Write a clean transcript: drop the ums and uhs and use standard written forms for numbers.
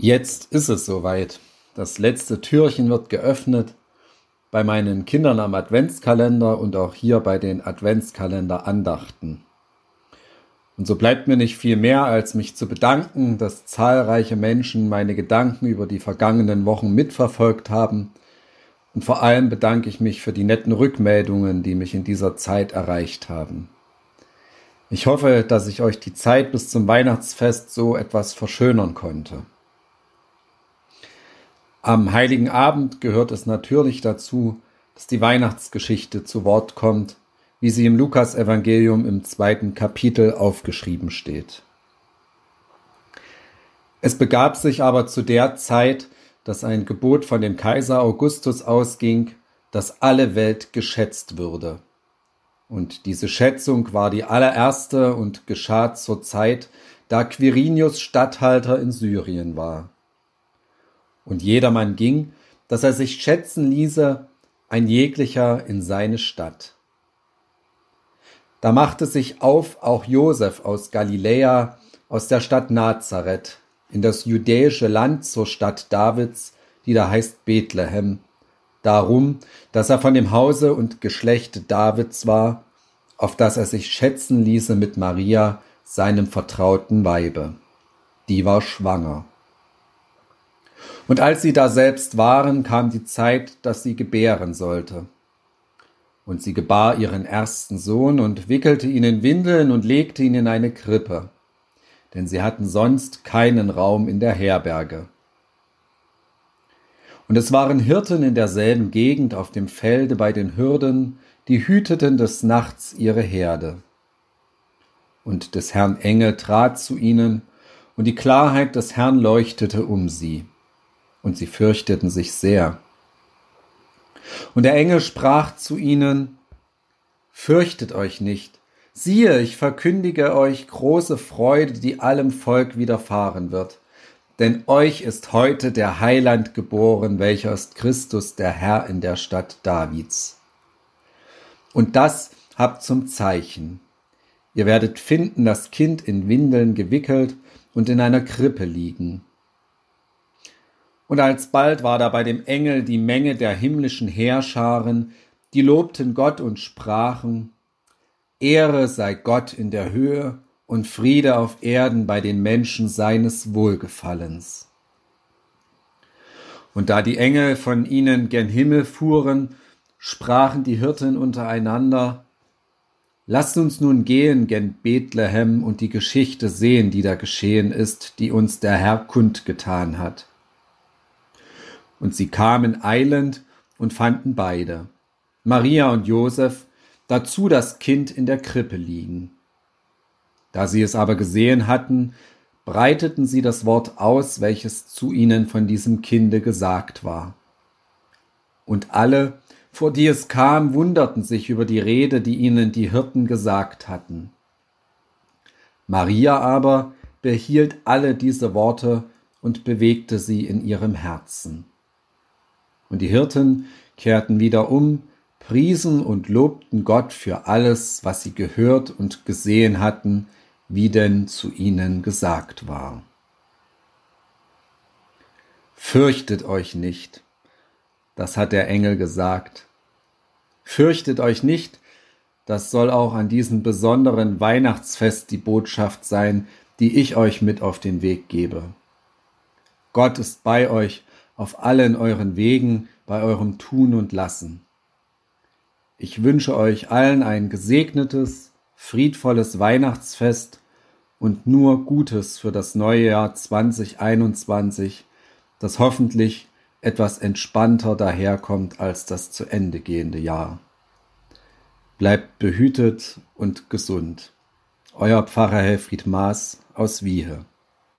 Jetzt ist es soweit. Das letzte Türchen wird geöffnet bei meinen Kindern am Adventskalender und auch hier bei den Adventskalender-Andachten. Und so bleibt mir nicht viel mehr, als mich zu bedanken, dass zahlreiche Menschen meine Gedanken über die vergangenen Wochen mitverfolgt haben. Und vor allem bedanke ich mich für die netten Rückmeldungen, die mich in dieser Zeit erreicht haben. Ich hoffe, dass ich euch die Zeit bis zum Weihnachtsfest so etwas verschönern konnte. Am Heiligen Abend gehört es natürlich dazu, dass die Weihnachtsgeschichte zu Wort kommt, wie sie im Lukasevangelium im 2. Kapitel aufgeschrieben steht. Es begab sich aber zu der Zeit, dass ein Gebot von dem Kaiser Augustus ausging, dass alle Welt geschätzt würde. Und diese Schätzung war die allererste und geschah zur Zeit, da Quirinius Statthalter in Syrien war. Und jedermann ging, dass er sich schätzen ließe, ein jeglicher in seine Stadt. Da machte sich auf auch Josef aus Galiläa, aus der Stadt Nazareth, in das judäische Land zur Stadt Davids, die da heißt Bethlehem, darum, dass er von dem Hause und Geschlechte Davids war, auf das er sich schätzen ließe mit Maria, seinem vertrauten Weibe. Die war schwanger. Und als sie da selbst waren, kam die Zeit, dass sie gebären sollte. Und sie gebar ihren ersten Sohn und wickelte ihn in Windeln und legte ihn in eine Krippe, denn sie hatten sonst keinen Raum in der Herberge. Und es waren Hirten in derselben Gegend auf dem Felde bei den Hürden, die hüteten des Nachts ihre Herde. Und des Herrn Engel trat zu ihnen, und die Klarheit des Herrn leuchtete um sie. Und sie fürchteten sich sehr. Und der Engel sprach zu ihnen: Fürchtet euch nicht. Siehe, ich verkündige euch große Freude, die allem Volk widerfahren wird. Denn euch ist heute der Heiland geboren, welcher ist Christus, der Herr in der Stadt Davids. Und das habt zum Zeichen. Ihr werdet finden das Kind in Windeln gewickelt und in einer Krippe liegen. Und alsbald war da bei dem Engel die Menge der himmlischen Heerscharen, die lobten Gott und sprachen: Ehre sei Gott in der Höhe und Friede auf Erden bei den Menschen seines Wohlgefallens. Und da die Engel von ihnen gen Himmel fuhren, sprachen die Hirten untereinander: Lasst uns nun gehen gen Bethlehem und die Geschichte sehen, die da geschehen ist, die uns der Herr kundgetan hat. Und sie kamen eilend und fanden beide, Maria und Josef, dazu das Kind in der Krippe liegen. Da sie es aber gesehen hatten, breiteten sie das Wort aus, welches zu ihnen von diesem Kinde gesagt war. Und alle, vor die es kam, wunderten sich über die Rede, die ihnen die Hirten gesagt hatten. Maria aber behielt alle diese Worte und bewegte sie in ihrem Herzen. Und die Hirten kehrten wieder um, priesen und lobten Gott für alles, was sie gehört und gesehen hatten, wie denn zu ihnen gesagt war. Fürchtet euch nicht, das hat der Engel gesagt. Fürchtet euch nicht, das soll auch an diesem besonderen Weihnachtsfest die Botschaft sein, die ich euch mit auf den Weg gebe. Gott ist bei euch auf allen euren Wegen, bei eurem Tun und Lassen. Ich wünsche euch allen ein gesegnetes, friedvolles Weihnachtsfest und nur Gutes für das neue Jahr 2021, das hoffentlich etwas entspannter daherkommt als das zu Ende gehende Jahr. Bleibt behütet und gesund. Euer Pfarrer Helfried Maas aus Wiehe.